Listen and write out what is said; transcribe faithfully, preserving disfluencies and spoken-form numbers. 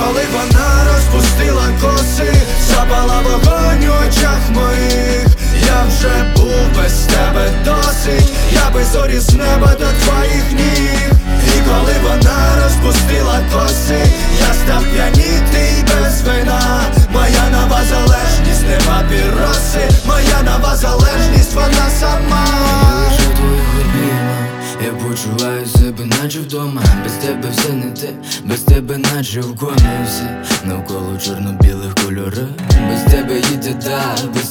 коли вона розпустила коси, запала вогонь у очах моїх. Я вже був без тебе досить, я би зорі з неба до твоїх ніг. І коли вона розпустила коси, я став п'янітий без вина. Моя нова залежність, не папіроси, моя нова залежність, вона сама. Лише в твоїх обіймах я почуваю себе наче вдома. Без тебе все не те, без тебе наче в комі все навколо чорно-білих кольорів. Без тебе їде так, без